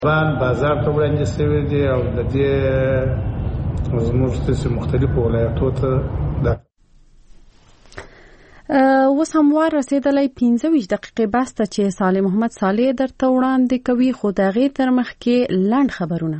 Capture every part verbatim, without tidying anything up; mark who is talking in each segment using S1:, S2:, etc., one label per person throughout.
S1: افغان بازار ته وړاندې شوی دی او د دې زموږ د مختلفو ولایتونو ته د
S2: اوس هموار رسیدلی پنځه ویشت دقیقې بس ته چې صالح محمد صالح درته وړاندې کوي، خو د هغې تر مخکې لنډ خبرونه.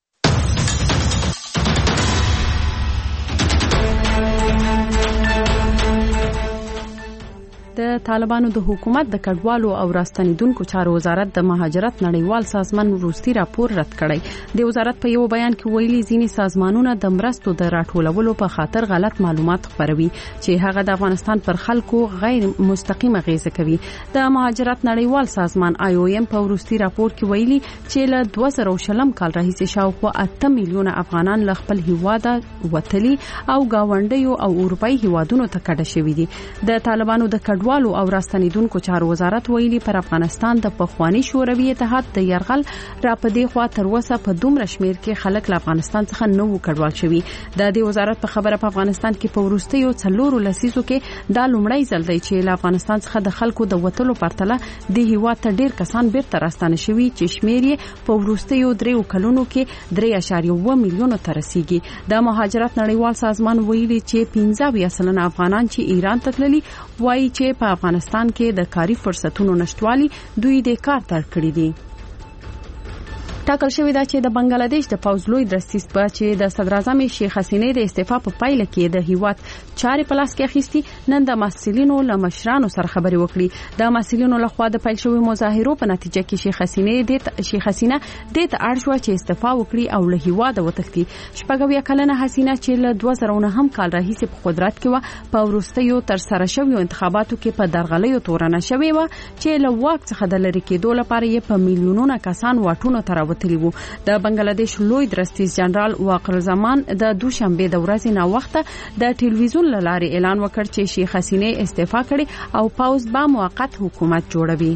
S2: د طالبانو د حکومت د کډوالو او راستنیدونکو چارو وزارت د مهاجرت نړیوال سازمان وروستي راپور رد کړی. د وزارت په یو بیان کې ویلي ځینې سازمانونه د مرستو د راټولولو په خاطر غلط معلومات خپروي چې هغه د افغانستان پر خلکو غیر مستقیمه اغیزه کوي. د مهاجرت نړیوال سازمان آی او ایم په وروستي راپور کې ویلي چې له دوه زره او شلم کال راهیسې شاوخوا اته میلیونه افغانان له خپل هیواده وتلي او گاونډیو او اروپایي هیوادونو ته کډه شوي دي. د طالبانو د والو او راستنیدونکو چارو وزارت ویلي پر افغانستان د پخوانی شوروي اتحاد د يرغل را پدې خوا تر اوسه په دومره شمیر کې خلک له افغانستان څخه نو کډوال شوي. د دې وزارت په خبره په افغانستان کې په وروستیو څلورو لسیزو کې دا لومړی ځل دی چې له افغانستان څخه د خلکو د وټلو پرتله د هیواد ته ډیر کسان بیرته راستانه شوي چې شمیر یې په وروستیو دریو کلونو کې درې اعشاریه اووه میلیونه ته رسیږي. د مهاجرت نړیوال سازمان ویلي چې پنځه اویا سلنه افغانان چې ایران ته تللي وایي چې په افغانستان کې د کاري فرصتونو نشټوالي دوی د کار تر کړی دي. ټاکل شوی دا چې د بنگلاديش د پوز لوی درستیز په چې د صدر اعظم شیخ حسینه د استعفا په پایله کې د هیواد چارې په لاس کې اخیستي، نن د مسؤلینو له مشرانو سره خبرې وکړي. د مسؤلینو له خوا د پیل شوی مظاهرو په نتیجه کې شیخ حسینه د شیخ حسینه د اړ شو چې استعفا وکړي او له هیواد وتښتي. شپږویا کلنه حسینه چې له دوه زره او نهم کال راهیسې په قدرت کې و، په وروستیو تر سره شویو انتخاباتو کې په درغلیو تورنه شوی و چې له واک څخه د لری کېدو لپاره یې په میلیونونو کسان واټونو ته راوتلي وو. د بنگلاديش لوی درستیز جنرال واقر زمان د دوشنبه د ورځې نا وخته د ټلویزیون لارې اعلان وکړ چې شیخ حسینه استعفا کړي او پاوز با موقت حکومت جوړوي.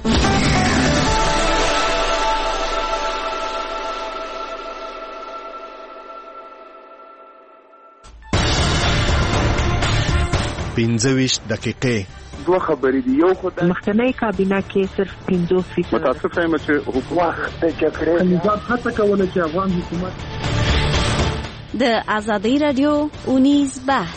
S3: پنځه ویشت دقیقې
S4: دوه خبرې دي. یو خدای
S5: مخکنی کابینه کې صرف پنځوس فیصد
S4: متاسفه یم چې حکومت د جګړې
S1: نظام هڅه کوله چې افغان حکومت
S6: د آزادۍ رادیو اونیز بحث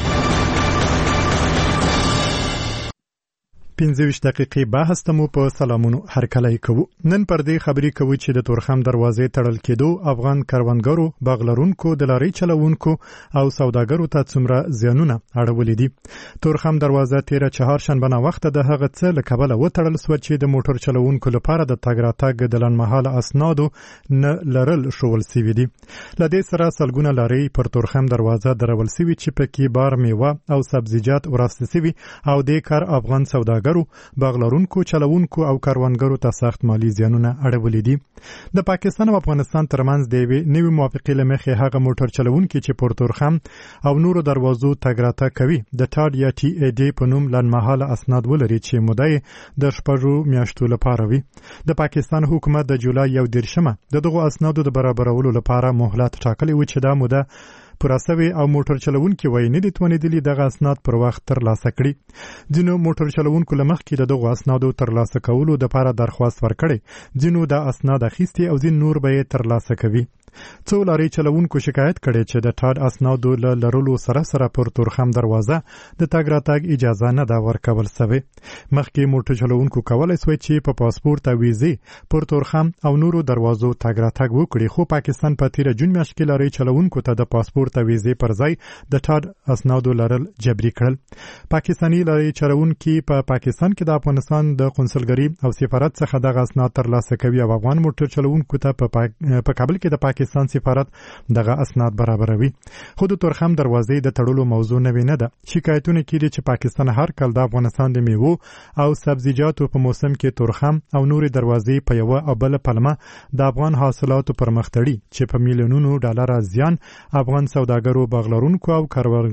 S7: پنځه ویشت دقیقې بحث ته مو په سلامونو هرکلی کوو. نن پر دې خبرې کوو چې د تورخم دروازې تړل کېدو افغان کروندګرو، باغلرونکو، د لارۍ چلوونکو او سوداګرو ته څومره زیانونه اړولې دي. تورخم دروازه تیره چهارشنبه نه وخته د هغه څه له کبله وتړل سوه چې د موټر چلوونکو لپاره د تګ راتګ د لنډمهاله اسنادو نه لرل ښوول سوي دي. له دې سره سلګونه لارۍ پر تورخم دروازه درول سوي چې پکې بار میوه او سبزیجات وراسته سوي او دې کار افغان سوداګر باغلرونکو، چلوونکو او کاروانګرو ته سخت مالی زیانونه اړولې دي. د پاکستان او افغانستان ترمنځ د یوې نوې موافقې له مخې هغه موټر چلوونکي چې پر تورخم او نورو دروازو تګ راتګ کوي د ټاډ یا ټي ای ډي په نوم لنډمهاله اسناد ولري چې موده د شپږو میاشتو لپاره وي. د پاکستان حکومت د جولای یو دېرشمه د دغو اسنادو د برابرولو لپاره مهلت ټاکلی و چې دا موده پوره سوی او موټر چلوونکي وایي نه دي توانېدلي دغه اسناد پر وخت ترلاسه کړي. ځینو موټر چلوونکو له مخکې د دغو اسنادو ترلاسه کولو دپاره درخواست ورکړی، ځینو دا اسناد اخیستي او ځین نور به یې ترلاسه کوي. څو لارۍ چلوونکو شکایت کړی چې د ټاډ اسنادو له لرلو سره سره پر تورخم دروازه د تګ راتګ اجازه نه ده ورکول سوې. مخکې موټر چلوونکو کولی سوی چې په پاسپورت او ویزې پر تورخم او نورو دروازو تګ راتګ وکړي، خو پاکستان په تیره جون میاشت کې لارۍ چلوونکو ته د پاسپورت او ویزې پر ځای د ټاډ اسنادو لرل جبري کړل. پاکستاني لارۍ چلوونکي په پا پاکستان کې د افغانستان د قونسلګري او سفارت څخه دغه اسناد ترلاسه کوي او افغان موټر چلوونکو ته په پا کابل کې د پاکستان سفارت دغه اسناد برابروي. خو د تورخم دروازې د تړلو موضوع نوې نه ده. شکایتونه کېږي چې پاکستان هر کال د افغانستان د میوو او سبزیجاتو په موسم کې تورخم او نورې دروازې په یوه او بله پلمه د افغان حاصلاتو پر مخ تړي چې په میلیونونو ډالره زیان افغان سوداګرو، باغلرونکو او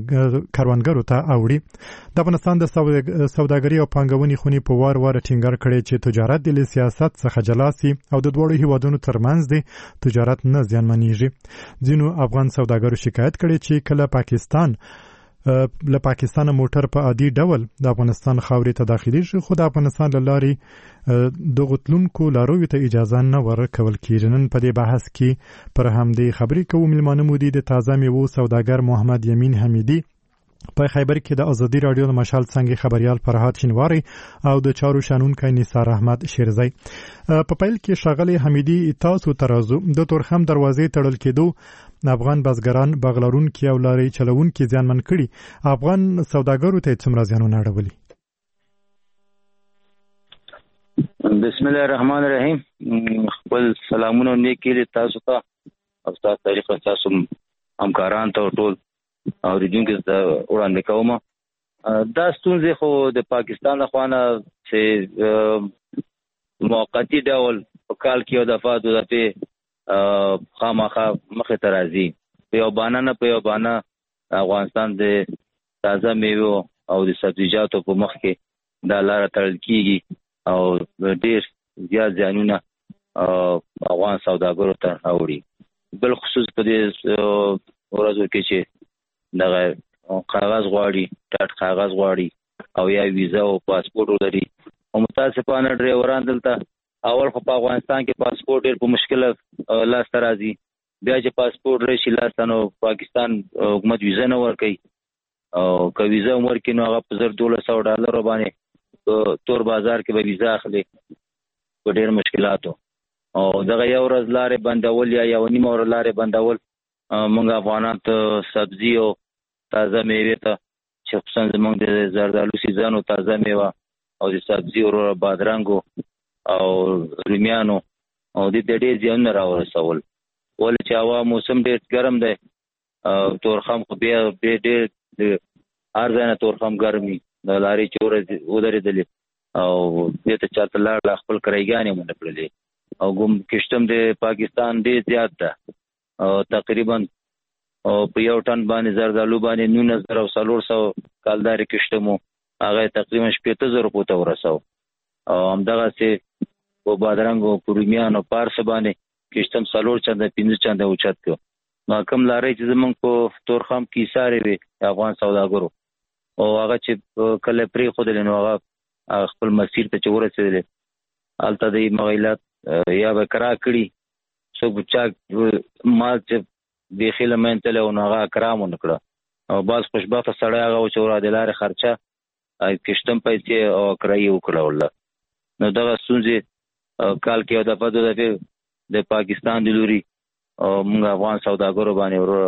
S7: کروندګرو ته اوړي. د افغانستان د سوداګرۍ او پانګونې خونې په وار وار ټینګار کړی چې تجارت د سیاست څخه جلا سي او د دواړو هیوادونو ترمنځ د تجارت نه زیانمنېږي. ځینو افغان سوداګرو شکایت کړی چې کله پاکستان له پاکستان موټر په عادي ډول د افغانستان خاورې ته داخلي شي، خو د افغانستان له لارې د غوتلونکو لارویو ته اجازه نه ورکول کېږي. نن په دې بحث کې پر همدې خبرې کوو. مېلمانه مو دي د تازه میوو سوداګر محمد یمین حمیدي، په خیبر کې د ازادي رادیو د مشال څنګه خبريال فرهاد شینواری او د چارو شانونکو نثار احمد شیرزی. په پیل کې ښاغلی حمیدي تاسو ترازو د تورخم دروازې تړل کېدو افغان بزګران بغلرونکي او لارې چلوونکي ځانمن کړي، افغان سوداګرو ته څومره زیانونه اړولي؟
S8: بسم الله الرحمن الرحیم. خپل سلامونه نیکې تاسو ته او تاسو طریقه تاسو همکاران ته ټول او ریډینګ د وړاندې کوم. دا ستونزې خو د پاکستان له خوا نه چې موقتی ډول په کال کې یو دفعه دوه دفعې خامخا مخې ته راځي، په یو بانه نه په یو بانه افغانستان د تازه میوو او د سبزیجاتو په مخ کې دا لاره تړل کېږي او ډېر زیات زیانونه افغان سوداګرو ته راوړي. بل خصوص په دې ورځو کې چې دغه کاغذ غواړي، ټاټ کاغذ غواړي او یا ویزا او پاسپورت ولري، او متاسفانه ډرایوران دلته اول خو په افغانستان کې پاسپورت ډېر په مشکل لاس ته راځي، بیا چې پاسپورت راشي لاس ته نو پاکستان حکومت ویزا نه ورکوي، او که ویزا هم ورکوي نو هغه په زر دولس سوه ډالرو باندې تور بازار کې به ویزا اخلي په ډېر مشکلاتو. او دغه یو ورځ لارې بندول یا یو نیمه ورځ لارې بندول موږ افغانان ته سبزي او تازه میوې ته چې خصوصا زموږ د زردالو سیزن او تازه میوه او د سبزي او بادرنګو او رومیانو او د دې ډېر زیانونه راورسول. ولې چې هوا موسم ډېر ګرم دی، تورخم خو بیا ډېر د هر ځای نه تورخم ګرمي، د لارې چې ودرېدلې او دې ته چاته لاړ خپل کرایګانې منډه کړلې او ګم کشتم د پاکستان ډېر زیات ده، او تقریبا او په یو ټن باندې زردالو باندې نولس زره او څلور سوه کالدارې کښته مو هغه تقریبا شپېته زره پورته ورسو، او همدغسې په بادرنګ او په رومیانو پارس باندې کښتم څلور چنده پنځه چنده اوچت کړو. نو کوم لارې چې زموږ په تورخم کې ایسارې وي د افغان سوداګرو او هغه چې کله پرېښودلې نو هغه خپل مسیر ته چې ورسېدلې هلته د مغیلات یا به کرا کړي، څوک چا مال چې بیخي له منځه تللی و نو هغه اکرام ونه کړه، او بعض خوشبخته سړی هغه و چې ورا د لارې خرچه کشتم پیسې او کرایي وکړوله. نو دغه ستونزې کال کې یو دفعه دوه دفعې د پاکستان د لوري موږ افغان سوداګرو باندې ورو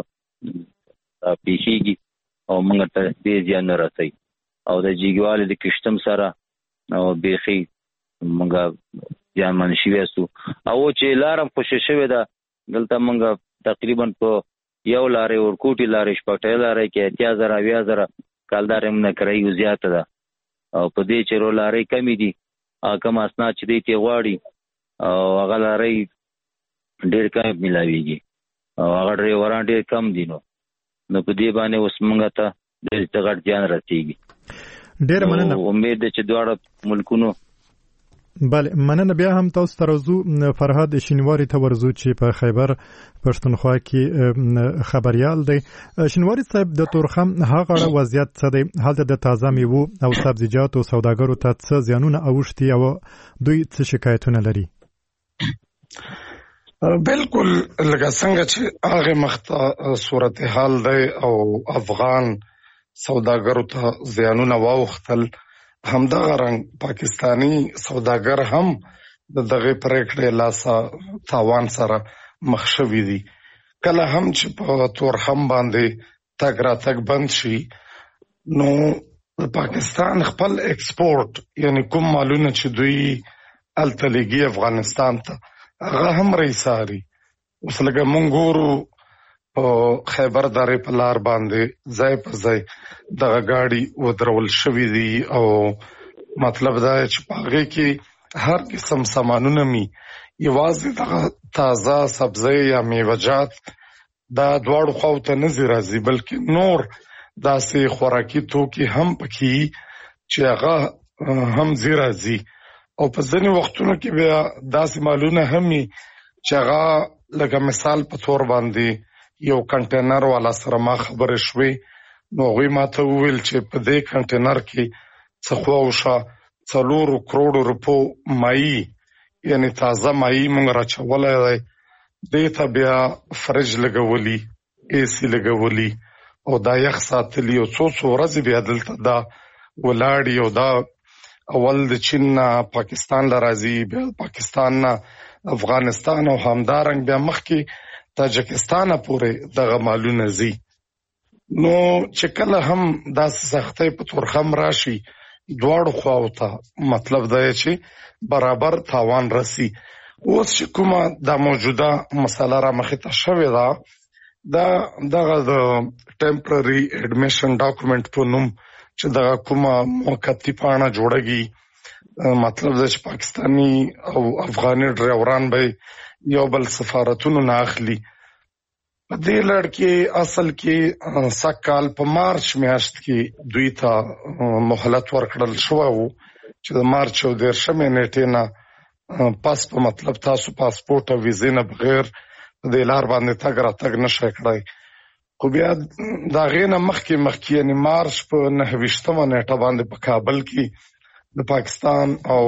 S8: پیښیږي او موږ ته ډېر زیان نه رسوي، او د جګوالي د کشتم سره او بیخي موږ زیانمن شوي سو. او چې لاره خوشې شوې ده دلته موږ تقریبا په یو لارې ورکوټي لارې شپږ لارې کې اتیا زره اویا زره کالدارې موږ نه کرایي زیاته ده، او په دې چې رو لارې کمې دي کوم اسناد چې دی ته غواړي او هغه لارې ډېر کم ملاویږي او هغه ډرایوران ډېر کم دي، نو نو په دې باندې اوس موږ ته ډېر غټ زیان رسېږي.
S7: ډېر مننه.
S8: امید ده چې دواړه ملکونو
S7: بله مننه. بیا هم تاسو ترازو فرهاد شینواری ته ورزو چې په خیبر پښتونخوا کې خبريال دی. شینواری صاحب د تورخم هغه وضعیت څه دی؟ هلته د تازه میوو او سبزیجاتو سوداګرو ته څه زیانونه اوښتي او دوی څه شکایتونه لري؟
S9: بالکل لکه څنګه چې هغه مخته صورتحال دی او افغان سوداګرو ته زیانونه واوښتل، همدغه رنګ پاکستانی سوداګر هم د دغه پریکړې لاسه تاوان سره مخ شوي دي. کله هم چې په تورخم باندې تګ راتګ بند شي نو د پاکستان خپل ایکسپورت یعنی کوم مالونه چې دوی هلته لېږي افغانستان ته هغه هم رایساري. اوس لکه موږ ګورو په خیبر درې په لار باندې ځای په ځای دغه ګاډي ودرول شوي دي، او مطلب دا چې په هغې کې هر قسم سامانونه مي، یوازې دغه تازه سبزی یا میوهجات دا دواړو خواو ته نه ځي راځي، بلکې نور داسې خوراکي توکي هم پکې چې هغه هم ځي راځي. او په ځینې وختونو کې بیا داسې مالونه هم وي چې هغه لکه مثال په تور باندې یو کنټینر والا سره ما خبرې شوې نو هغوی ماته وویل چې په دې کنټینر کې څه خواوشا څلورو کروڑو روپو مایي یعنی تازه مایي مونږ راچولی دی. دې ته بیا فرج لګولي، اے سی لګولي او دا یخ ساتلي او څو څو ورځې بیا دلته دا ولاړي. او دا اول د چین نه پاکستان له راځي، بیا پاکستان نه افغانستان او همدارنګ بیا مخکې تاجکستان پورې دغه مالونه ځي. نو چې کله هم داسې سختۍ په تورخم راشي دواړو خواو ته مطلب دا چې برابر تاوان رسی. اوس چې کومه دا موجوده مسله را مخې ته شوې ده دا دغه د ټمپرري اډمیشن ډاکومنټ په نوم چې دغه کومه موقتي پاڼه جوړږي، مطلب دا چې پاکستانی او افغاني ډرایوران به یو بل سفارتونو نه اخلي. په دې لړ کې اصل کې سږ کال په مارچ میاشت کې دوی ته مهلت ورکړل شوی و چې د مارچ او دېرشمې نیټې نه پس په مطلب تاسو پاسپورټ او ویزې نه بغیر په دې لار باندې تګ راتګ نشئ کړی. خو بیا د هغې نه مخکې مخکې یعنې مارچ په نهه ویشتمه نیټه باندې په کابل کې د پاکستان او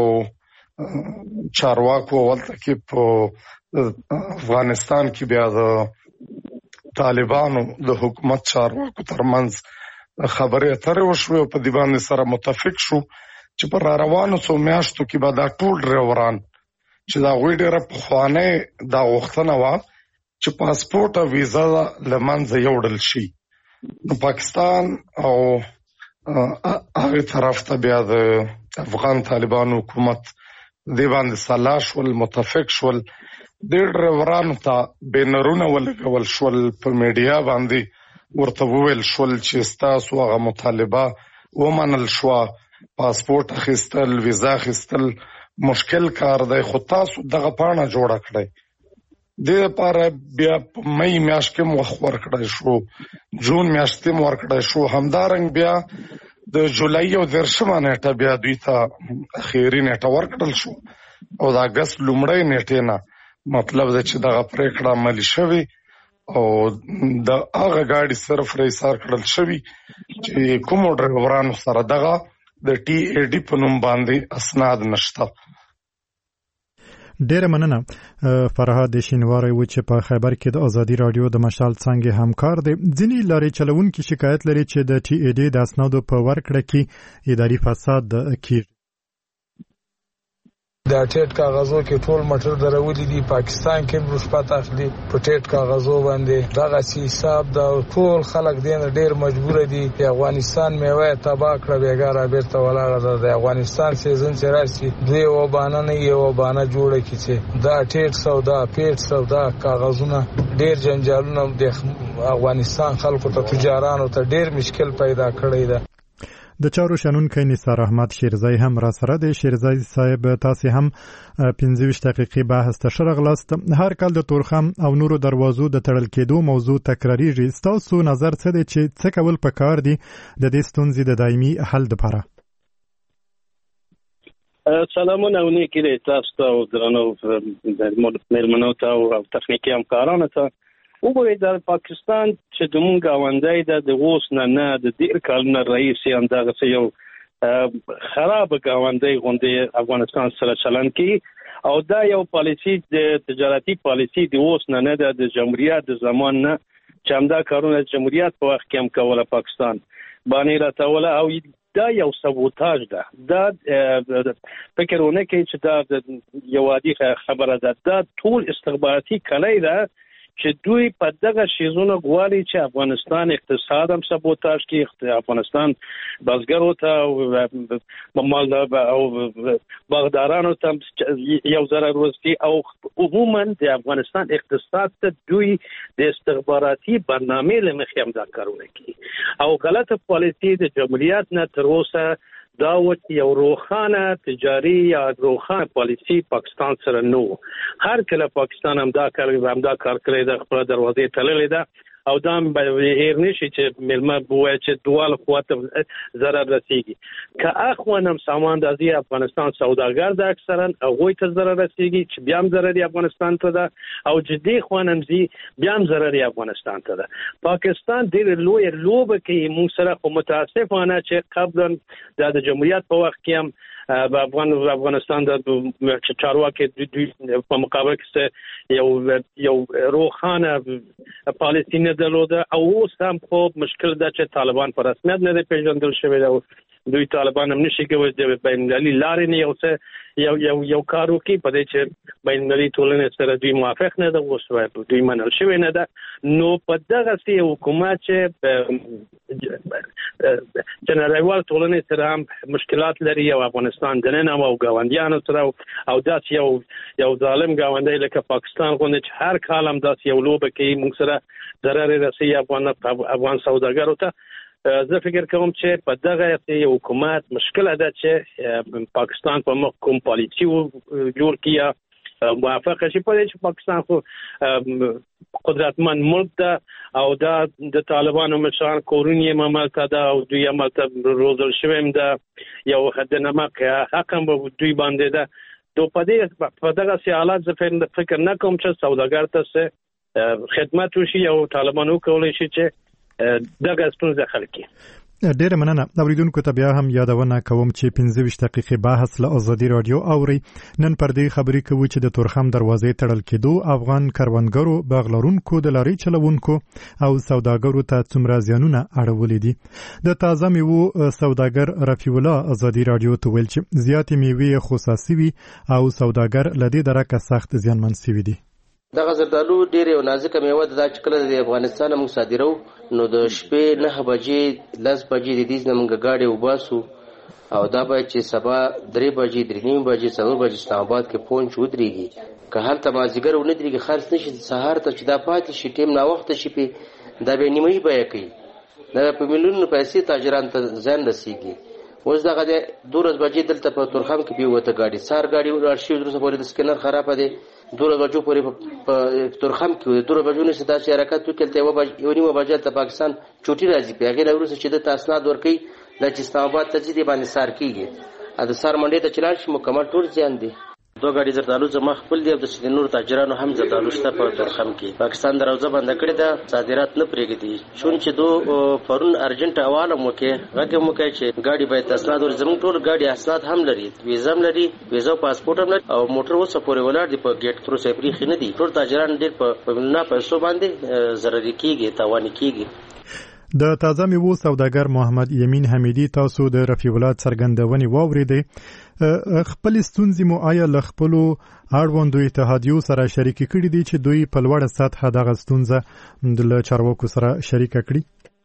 S9: چارواکو هلته کې په افغانستان کې بیا د طالبانو د حکومت چارواکو ترمنځ خبرې اترې وشوې او په دې باندې سره متفق شو چې په را روانو څو میاشتو کې به دا ټول ډرایوران چې د هغوی ډېره پخوانۍ دا غوښتنه وه چې پاسپورټ او ویزا له منځه یوړل شي. نو پاکستان او هغې طرف ته بیا د افغان طالبانو حکومت دې باندې سلا شول، متفق شول. دې ډرایورانو ته بینرونه ولګول شول، په میډیا باندې ورته وویل شول چې ستاسو هغه مطالبه ومنل شوه، پاسپورټ اخیستل ویزا اخیستل مشکل کار دی، خو تاسو دغه پاڼه جوړه کړئ. دې لپاره بیا په مې میاشت کې مو وخت ورکړی شو، جون میاشت کې مو ورکړی شو. همدارنګ بیا د جولای او دېرشمه نیټه بیا دوی ته اخري نیټه ورکړل شو او د اګست لومړۍ نیټې نه مطلب دا چې دغه پریکړه عملي شوې او د هغه ګاډي صرف رئیسار کړل شوي چې کومو ډرایورانو سره دغه د ټي ای ډي په نوم باندې اسناد نشته.
S7: ډیره مننه فرهاد شینواری و چې په خیبر کې د ازادي رادیو د مشال څنګه همکار دی. ځینې لارې چلوونکي شکایت لري چې د ټي ای ډي د اسنادو په ورکړه کې اداري فساد کیږي.
S10: دا ټیټ کاغذو کې ټول مټر درولې دي، پاکستان کې رشوت اخلي په ټیټ کاغذو باندې، دغه حساب دا ټول خلک دین ډیر مجبور دي. په افغانستان میوه تباہ کړه بیګاره بیرته ولاړه ده. د افغانستان سیزن چې راشي دوی وبانه نه یو وبانه جوړه کیږي. دا ټیټ سودا پیټ سودا کاغذونه ډیر جنجالونه د افغانستان خلکو ته تجارانو ته ډیر مشکل پیدا کړی ده.
S7: د چارو شنونکی نثار احمد شیرزای هم را سره دی. شیرزای صاحب تاسو هم پنځه ویشت دقیقې بحث ته شرغلاست. هر کال د تورخم او نورو دروازو د تړل کېدو موضوع تکراریږي. تاسو نظر څه دی چې څه کول پکار دي د دې ستونزې د دایمي حل لپاره؟
S11: سلامونه او نیکی تاسو ته او درنو مېلمنو ته او تخنیکي همکارانو ته. وګورئ د پاکستان چې زموږ ګاونډی ده د اوس نه نه د ډېر کلونه راهیسې همدغسې یو خراب ګاونډی غوندې افغانستان سره چلند کوي او دا یو پالیسي د تجارتي پالیسي د اوس نه نه ده د جمهوریت د زمان نه چې همدا کارونه جمهوریت په وخت کې هم کوله پاکستان باندې راتوله او دا یو سبوتاژ ده. دا فکر ونه کوي چې دا یو عادي خبره ده. دا ټول استخباراتي کلی ده چې دوی په دغه شیزونه غواړي چې افغانستان اقتصاد هم سبوتاژ کړي، افغانستان بزګرو ته مال او باغدارانو ته یو ضرر ورسي او عموما د افغانستان اقتصاد ته دوی د استخباراتي برنامې له مخې هم دا کارونه کوي او غلطه پالیسي د جمهوریت نه تر اوسه دا وت یو روخانه تجاري یا روخانه پالیسي پاکستان سره نو. هر کله پاکستان هم دا کار هم دا کار کړی د خپل دروازې تړلې ده او دا هیر نشي چې ملما بوای چې دواله قوت ضرر رسیږي که اخوانم ساماندازي افغانستان سوداګر د اکثرا هغوی ته ضرر رسیږي چې بیا هم ضرر افغانستان ته ده او جدي خوانم زی بیا هم ضرر افغانستان ته ده. پاکستان ډېر لوی لوبه کوي موږ سره، خو متاسفانه چې قبلا د جمهوریت په وخت کې هم په افغان افغانستان د چارواکي په مقابل کې یو یو روخانه پالیسی نه درلوده او اوس هم خو مشکل ده چې طالبان په رسمیت نه پیژندل شوی دی. دوی طالبان هم نشي کولی د بین المللي لارې نه یو څه یو یو یو کار وکړي په دې چې بین المللي ټولنې سره دوی موافق نه ده، اوس دوی منل شوی نه ده. نو په دغسې حکومت چې چې نړیوال ټولنې سره هم مشکلات لري او افغانستان دننه او ګاونډیانو سره او داسې یو یو ظالم ګاونډی لکه پاکستان غوندې چې هر کال هم داسې یو لوبه کوي موږ سره ضرر رسوي افغان افغان سوداګرو ته. زه فکر کوم چې په دغه حکومت مشکل ده چې پاکستان په مخ کوم پالیسی جوړ کیا موافقه شي په دې چې پاکستان خو قدرتمن ملک ده او دا د طالبانو مشران کورونی مملکت ده او دوی عملته روزل شویم ده یو حد نمک حق هم دوی باندې ده. دو په دې په دغه حالات زه فکر نه کوم چې سوداګر ته خدمت وشي او طالبان وکولای شي چې دغه ستونزه حل کړي.
S7: ډېر مننه. اوریدونکو ته بیا هم یادونه کوم چې پنځه ویشت دقیقې بحث له ازادي رادیو اوري. نن پر دې خبرې کوو چې د تورخم دروازې تړل کېدو افغان کروندګرو، باغلرونکو، د لارۍ چلوونکو او سوداګرو ته څومره زیانونه اړولي دي. د تازه میوو سوداګر رفیع الله ازادي رادیو ته ویل چې زیاتې میوې خصاصي وي او سوداګر له دې درکه سخت زیانمن شوي دي.
S12: دغه زردالو ډېر یو نازکه میوه ده چې کله د افغانستان موږ صادرو نو د شپې نه بجې لس بجې د دې نه موږ گاډي وباسو او دا به چې سبا درې بجې درې نیم بجې څلور بجې اسلام آباد کې پونچ ودرېږي که هلته مازدیګر ونه درېږي خرڅ نه شي سهار ته چې دا پاتې شي ټیم ناوخته شي پې دا به نیمایي بیه کوي. دا په میلیونونو پیسې تاجران ته زیان رسېږي. اوس دغه د دولس بجې دلته په تورخم کې بېوته ګاډي سهار ګاډي ولاړ شي وروسته پورې د سکینر خرابه دی دولس بجو پورې په تورخم کې دولس بجو نه چې داسې حرکت وکړي ته یو نیمه بجه ته پاکستان چوټي راځي په هغې نه وروسته چې دلته اسناد ورکوي دا چې اسلام آباد ته ځي دې باندې سار کېږي د سار منډۍ ته چې لاړ شي مکمل ټول زیان دی. دو ګاډي زردالو زما خپل دی او د نور تاجرانو هم زردالو شته په تورخم کې. پاکستان دروازه بنده کړې ده صادرات نه پرېږدي چون چې دو پرون ارجنټ حواله مو کې غږ مو کوي چې ګاډي باید اسناد ور زموږ ټول ګاډي اسناد هم لري، ویزا هم لري، ویزا او پاسپورت هم لري او موټر اوسه پورې ولاړ دی په ګیټ تر اوسه پرېښي نه دي. ټول تاجران ډېر په نه پیسو باندې ضرري کېږي، تاواني کېږي.
S7: د تازه میوو سوداګر محمد یمین حمیدی تاسو د رفیع الله څرګندونې واوریدې. خپل ستونزې مو آیا له خپلو اړوندو اتحادیو سره شریک کړي دي چې دوی په لوړه سطحه دغه ستونزه له چارواکو سره شریکه کړي؟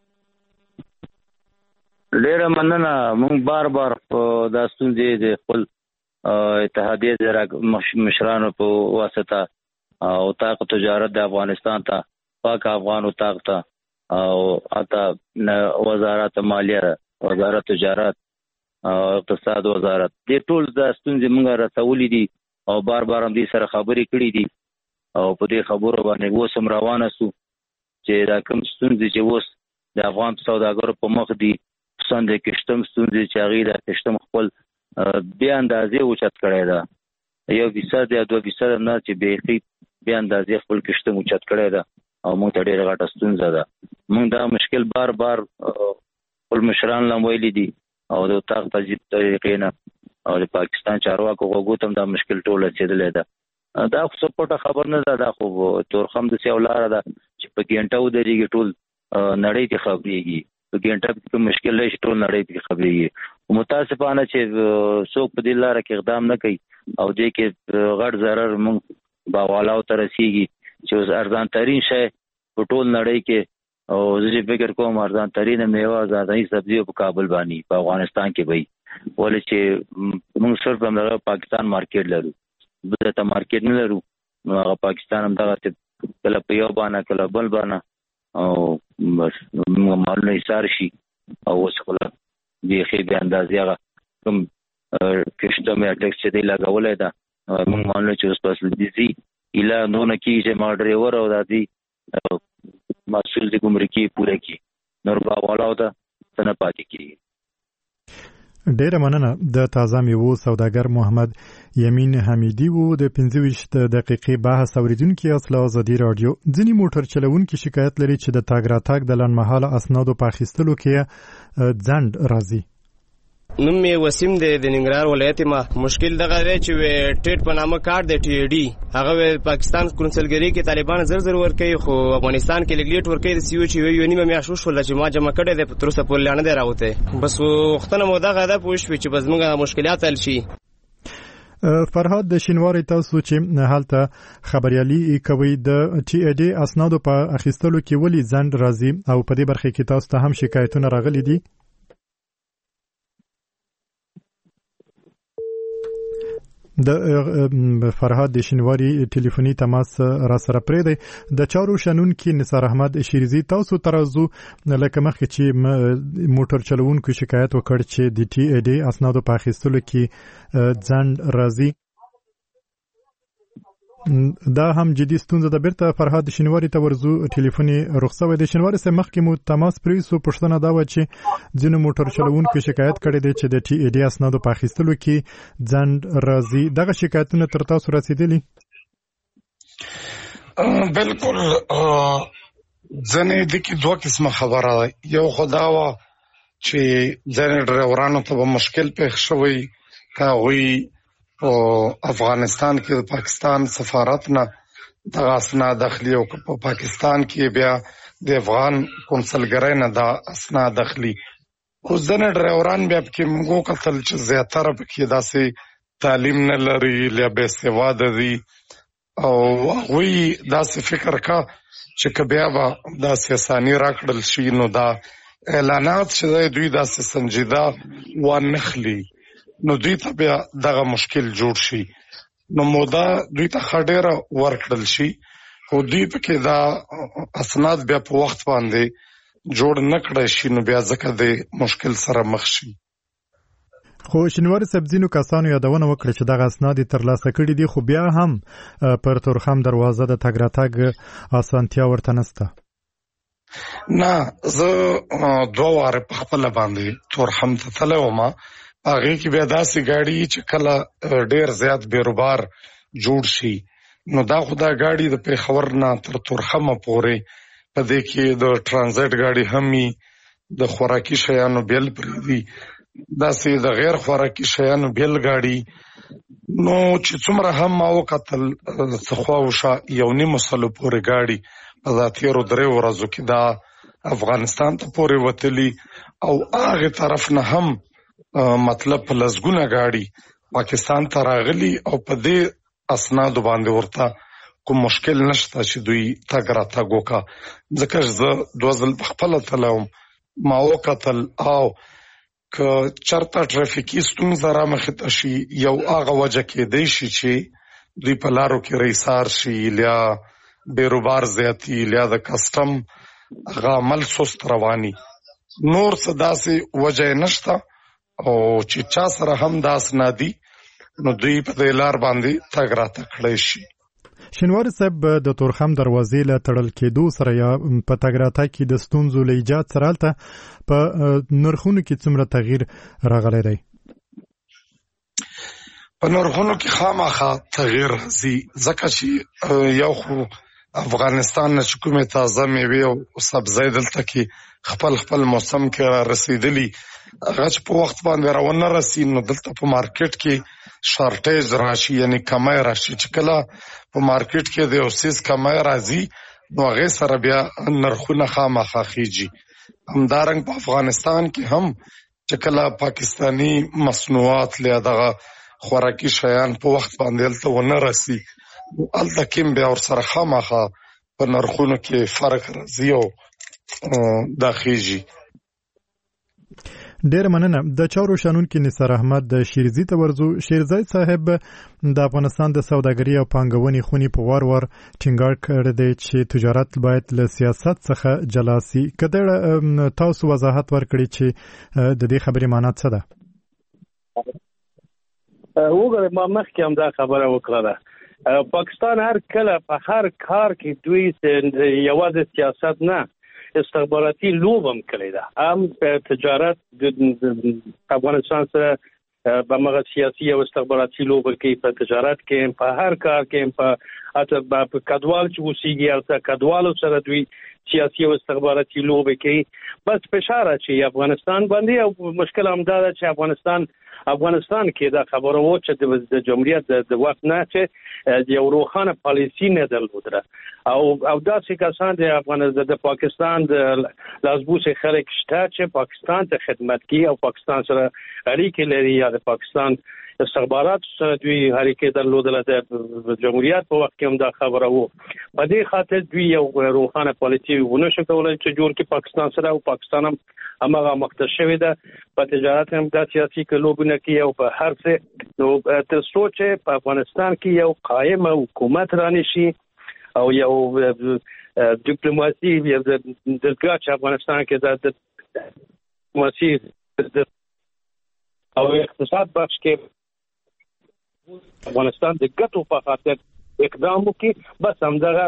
S8: ډېره مننه. موږ بار بار دا ستونزې د خپل اتحادیې د مشرانو په واسطه او اتاق تجارت د افغانستان ته پاک افغان اتاق ته او اته وزارت مالیه، وزارت تجارت او اقتصاد وزارت دې ټول د ستونزې موږ رسولې دي او بار بار هم دې سره خبرې کړې دي او په دې خبرو باندې اوس هم روانه سو چې دا کوم ستونزې چې اوس د افغان سوداګرو په مخ دي خصوصا د کشتم ستونزې چې هغې د کشتم خپل بې اندازې اوچت کړی ده. یو فیصد یا دوه فیصد نه چې بیخي بې اندازې خپل کشتم اوچت کړی ده او موږ ته ډېره غټه ستونزه ده. موږ دا مشکل بار بار خپل مشران له ویلي دي او د اتاق تجدید طریقې نه او د پاکستان چارواکو غوږو ته هم دا مشکل ټول رسېدلی ده. دا خو څه پټه خبر نه ده، دا خو تورخم داسې یو لاره ده چې په ګینټه ودرېږي ټول نړۍ کې خبرېږي، په ګینټه کې مشکل راشي ټول نړۍ کې خبرېږي. متاسفانه چې څوک په دې لاره کې اقدام نه کوي او دې کې غټ ضرر موږ باوالاو ته رسېږي چې اوس ارزان ترین شی په ټول نړۍ کې او زه فکر کوم ارزان ترینه میوه ازادۍ سبزي په کابل باندې په افغانستان کې وي، ولې چې موږ صرف همدغه پاکستان مارکیټ لرو، بل ته مارکیټ نه لرو. نو هغه پاکستان همدغه کله په یو باندې کله بل باندې او بس مالونه ایثار شي او اوس خپله بیخي بې اندازې هغه کوم کشتم یا ټکس چې دی لګولی ده موږ مالونه چې اوس په اصل دي ځي ایله نونه کېږي چې ما ډریور او دا دي مسئول د ګمرکي پوره کی نور باوالاو ته څنګه پاتې کیږي.
S7: ډیره مننه. د تازه میوو سوداګر محمد یمین حمیدی وو د پنځه ویشت دقیقې بحث اوریدونکو اصله ازادي رادیو. ځینې موټر چلوونکي شکایت لري چې د تاګ راتګ د لنډمهاله اسنادو په اخیستلو کې ځنډ راځي.
S13: نوم می وسیم دی د ننګرهار ولایت ما. مشکل دغه دی چې ټیټ په نامه کارت دی ټي ډي هغه پاکستان کونسلګری کې طالبان زر زر ورکوي خو افغانستان کې لګلیټ ورکوي د سیو چې یو نیمه میاشت وشول چې ما جمع کړی دی په تر اوسه پورې نه دی راوته. بس وختونه مو دغه ده پوه شوې چې بس موږ مشکلات حل شي.
S7: فرهاد د شینواري تاسو چې حالته خبريالي کوي د ټي ای ډي اسنادو په اخیستلو کې ولې ځنډ راځي او په دې برخه کې تاسو ته هم شکایتونه راغلي دي؟ د فرهاد د شینواري ټلیفوني تماس را سره پرې دی. د چارو شنون کې نثار احمد شیرزي تاسو ترازو لکه مخکې چې موټر چلوونکو شکایت وکړ چې د ټي ای ډي اسنادو په اخیستلو کې ځنډ راځي. دا هم جدي ستونزه ده. بیرته فرهاد شینواري ته ورزو ټلیفوني رخصوي د شینواري سره مخکې مو تماس پرې سو پښتنه دا و چې ځینو موټر چلوونکو شکایت کړی دی چې د ټي ای ډي اسنادو په اخیستلو کې ځنډ راځي. دغه شکایتونه تر تاسو رسیدلي؟
S9: بالکل. ځنې د کې دوه قسمه خبره ده. یو خدا وا چې ځنې ډرایورانو ته مشکل پېښ شوی کاوی او افغانستان کې د پاکستان سفارت نه د اسناد داخلي او په پاکستان کې بیا د افغان کونسلګرۍ نه د اسناد داخلي او ځنه ډرایوران بیا کې موږ کتل چې زیاتره پکې داسې تعلیم نه لري یا بې سواده دي او هغوی داسې فکر کا چې که بیا به داسې اساني راکړل شي نو دا اعلانات چې دوی داسې سنجیده وانخلي نو دوی ته بیا دغه مشکل جوړ شي. نو مودا دوی ته خډیره ورکړل شي او دوی پکې دا اسناد بیا په وخت باندې جوړ نه کړی شي نو بیا ځکه د مشکل سره مخ شي.
S7: خو شینواري سبزینو کسانو یادونه وکړه چې دغه اسناد ترلاسه کړي دي خو بیا هم پر تورخم دروازه د تګ راتګ اسانتیا ورته نشته.
S9: نه زه دوه واره په خپل باندې تورخم ته تللی وم. هغه کې بیا داسې ګاډي چې کله ډیر زیات بیروبار جوړ شي نو دا خو دا ګاډي د پیښور نه تر تورخمه پورې په دې کې د ټرانزیټ ګاډي هم وي د خوراکي شیانو بیل پرې دي داسې د غیر خوراکي شیانو بیل ګاډي نو چې څومره هم ما وکتل څه خواوشه یو نیم سلو پورې ګاډي په دا تیرو درې ورځو کې دا افغانستان ته پورې وتلي او هغه طرف نه هم مطلب په لسګونه ګاډي پاکستان ته راغلي او په دې اسنادو باندې ورته کوم مشکل نشته چې دوی تګ راتګ وکړه. ځکه زه دوه ځل په خپله تلم ما وکتل او که چېرته ټرافیکي ستونزه رامخې ته شي یو هغه وجه کېدی شي چې دوی په لارو کې ریسار شي یا بیروبار زیاتي یا د کسټم هغه عمل سست رواني. نور څه داسې وجه نشته او چې چا سره هم داس نه دي نو دوی په دې لار باندې تګ راتګ کړی شي.
S7: شینواري صاحب د تورخم دروازې له تړل کېدو سره یا په تګ راتګ کې د ستونزو له ایجاد سره هلته په نرخونو کې څومره تغییر راغلی دی؟
S9: په نرخونو کې خامخا تغییر راځي ځکه چې یو خو افغانستان نه چې کومې تازه میوې او سبزۍ دلته کې خپل خپل موسم کې را رسېدلي هغه چې په وخت باندې راونه رسي نو دلته په مارکیټ کې شارټیج راشي یعنی کمی راشي چې کله په مارکیټ کې د یو څیز کمی راځي نو هغې سره بیا نرخونه خامخا خیږي. همدارنګ په افغانستان کې هم چې کله پاکستاني مصنوعات یا دغه خوراکي شیان په وخت باندې هلته ونه رسي نو هلته کې بیا ورسره خامخا په نرخونو کې فرق راځي او دا خیږي.
S7: ډیر مننه. د چارو شنونکو نثار احمد د شیرزي ته ورزو. شیرزي صاحب د افغانستان د سوداګرۍ او پانګونې خونې په وار وار ټینګار کړی دی چې تجارت باید له سیاست څخه جلا سي. کله تاسو وضاحت ورکړئ چې د دې خبرې معنی څه ده؟
S11: وګوره ما مخکې هم دا خبره وکړه پاکستان هر کله په هر کار کې دوی یوازې سیاست نه استخباراتي لوب هم کړی ده. هم په تجارت د افغانستان سره په مغه سیاسي او استخباراتي لوب کې، په تجارت کې، په هر کار کې، په اته په کډوال چې وسیږي او کډوالو سره دوی سیاسي او استخباراتي لوب کې. بس فشار چې افغانستان باندې او مشکل هم دا ده چې افغانستان افغانستان کې دا خبره و چې د جمهوریت د وخت نه چې یو روښانه پالیسی نه درلوده او او داسې کسان د افغانستان د پاکستان د لازبوسه خلک شته چې پاکستان ته خدمت کوي او پاکستان سره اړیکې لري یا د پاکستان استخبارات سره دوی اړیکې درلودل. د جمهوریت په وخت کې هم دا خبره و. په دې خاطر دوی یو روښانه پالیسی ونه شو کولای چې جوړ کې پاکستان سره او پاکستان هم همغه مخته شوی ده په تجارت هم د سیاسي کلوبونه کې او په هر څه. نو تر څو چې په افغانستان کې یو قائم حکومت رانشي او یو ډیپلوماسي د دلګاچ افغانستان کې د ډیپلوماسي او اقتصاد بخش کې افغانستان د ګټو په خاطر اقدام وکړي، بس همدغه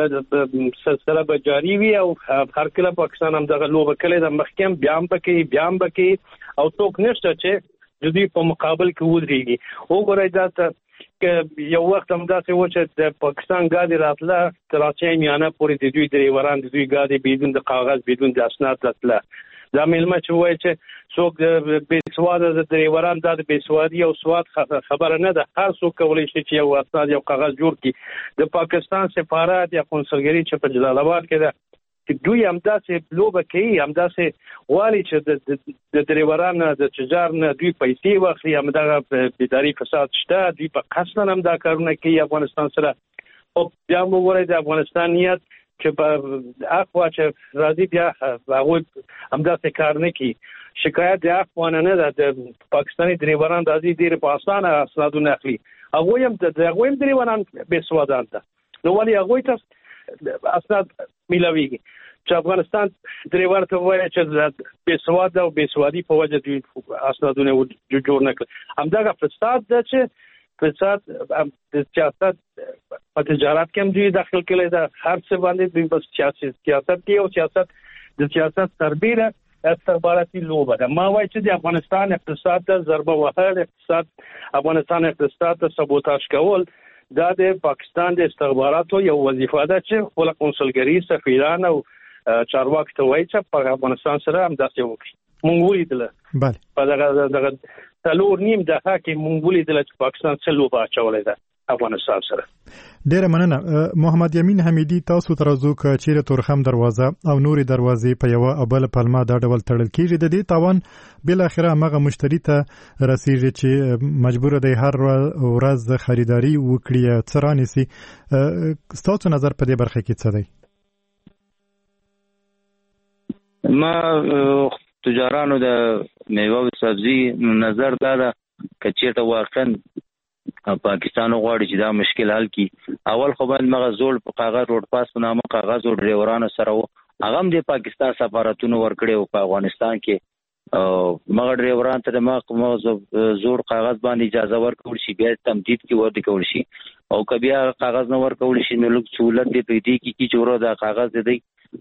S11: سلسله به جاری وي او هر کله پاکستان همدغه لوبه کړې د مخکیم بیا هم پکې بیا هم پکې او څوک نشته چې د دې په مقابل کې ودرېږي. وګورئ دا ته یو وخت هم داسې و چې د پاکستان ګاډي راتله تر اچې میانه پورې د دوی ډریوران د دوی ګاډي بدون د کاغذ بدون د اسناد راتله. دا ملما چې وایي چې څوک د بیسواده د ډریوران د بیسوادي او سواد خبره نه ده. هر څوک کولی شي چې یو اسناد یو کاغذ جوړ کړي. د پاکستان سفارت یا قونسلګري چې په جلال آباد کې ده چې دوی همداسې لوبه کوي، همداسې غواړي چې د ډریوران د تجار نه دوی پیسې واخلي. همدغه اداري فساد شته، دوی په قصدا هم دا کارونه کوي افغانستان سره. او بیا موږ وګورئ د افغانستان نیت چې په اخوا چې راځي بیا هغه همداسې کار نه کوي. شکایت د اخوا نه ده، د پاکستاني ډریوران راځي ډېر په اسانه اسنادونه اخلي. هغه هم د هغه هم ډریوران بې سوادان ده. نو ولې هغه ته اسناد ملويږي چې افغانستان ډریور ته وایي چې بې سواد او بې سوادي په وجه دوی اسنادونه جوړ نه کړي. همدغه فساد ده چې فساد د سیاست په تجارت کې هم دوی داخل کړي ده. هر څه باندې دوی بس سیاسي سیاست کې او سیاست د سیاست سربیره استخباراتي لوبه ده. ما وایي چې د افغانستان اقتصاد ته ضربه وهل، اقتصاد افغانستان اقتصاد ته سبوتاژ کول دا د پاکستان د استخباراتو یو وظیفه ده چې خپل قونسلګري سفیران او چارواکي ته وایي چې په افغانستان سره هم داسې وکړي. مونږ ولیدل
S7: بله
S11: په دغه دغه څلور نیم دغه کې مونږ ولیدل چې پاکستان څه لوبه اچولې ده افغانستان سره.
S7: ډیره مننه. محمد یمین حمیدي، تاسو ترازو ک چیرې تورخم دروازه او نوري دروازې په یو او بل پلمه دا ډول تړل کیږي، د دې تاوان بل اخره هغه مشتری ته رسیږي چې مجبور دی هر ورځ خریداري وکړي څرانی سي. ستاسو نظر په دې برخه کې څه دی؟
S8: ما تجارانو د میوه او سبزي نظر دا ده چې چیرته واقعا پاکستان غواړي چې دا مشکل حل کړي. اول خو باید مغه زوړ په کاغذ روډ پاس په نامه کاغذ او ډریورانو سره و هغه هم د پاکستان سفارتونو ورکړي او په افغانستان کې مغه ډریوران ته مغه زوړ کاغذ باندې اجازه ورکول شي، بیا تمدید کې ورته کول شي او کبیا کاغذ نه ورکول شي نو لږ سہولت دی په دې کې چې جوړه دا کاغذ دی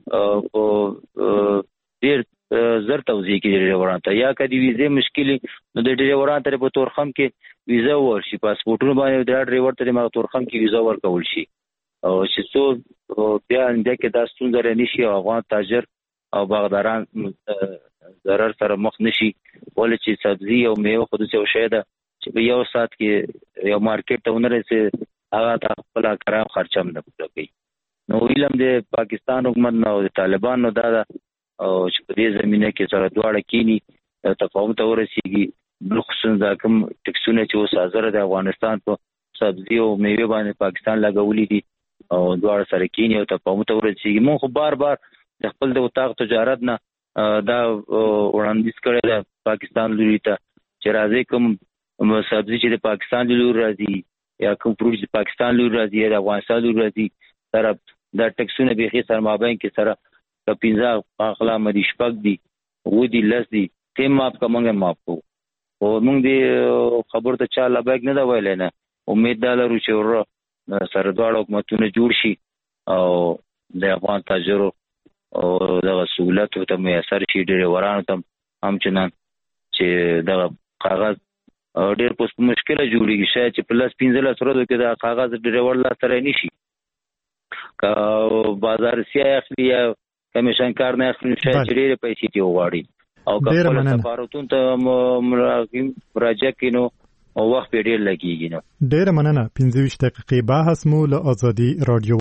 S8: او ډیر زر توزیع کې ډریوران ته یا کدي ویزه مشکلي نو د ډریوران ته په تورخم کې ویزه ورشي، پاسپورتونو باندې د ډریور ته مغه تورخم کې ویزه ورکول شي او چې څو بیا انده کې دا ستونزه نشي او افغان تاجر او باغداران ضرر سره مخ نشي. ولې چې سبزي او میوه خود څه شي ده چې په یو سات کې یو مارکیټ ته ونرسي هغه ته خپل کرام خرچم نه کوي. نو علم د پاکستان حکومت نه او د طالبانو دا او چې په دې زمينه کې سره دواړه کینی تفاهم ته ورسیږي. بلخصوص دا کوم ټکسونه چې اوس حاضر د افغانستان په سبزي او میوه باندې پاکستان لګولې دي او دواړه سره کینی او تفاهم ته ورسیږي. مونږ خو بار بار د خپل د وطاق تجارت نه دا وړاندیز کړی دا پاکستان لوري ته چې راځي کوم سبزي چې د پاکستان لوري راځي یا کوم فروټ چې پاکستان لوري راځي یا د افغانستان لوري راځي سره دا ټکسونه به خې سره مابین کې سره د پنځه اخلا مدي شپږ دي و دي لس دي تیم ماپ کا منګه ماپ کو او موږ دې خبر ته چا لبیک نه دا ویل نه. امید دا لرو چې ور سره دواړه حکومتونه جوړ شي او د افغان تاجرو او د سہولت ته میسر شي ډریورانو ته هم چنان چې د کاغذ ډېر پوس مشکله جوړیږي شاید چې پلس پنځه لس ورځې کې دا کاغذ ډریور لا سره نشي کا بازار سیاه اخلي یا کمیشن کار نه اخلي شاید ډېر پیسې دی وغواړي او کله سفارتون ته مراجعه کینو او وخت ډېر لګیږي نو
S7: ډېر مننه. پنځه ویشت دقیقې بحث مو له ازادي رادیو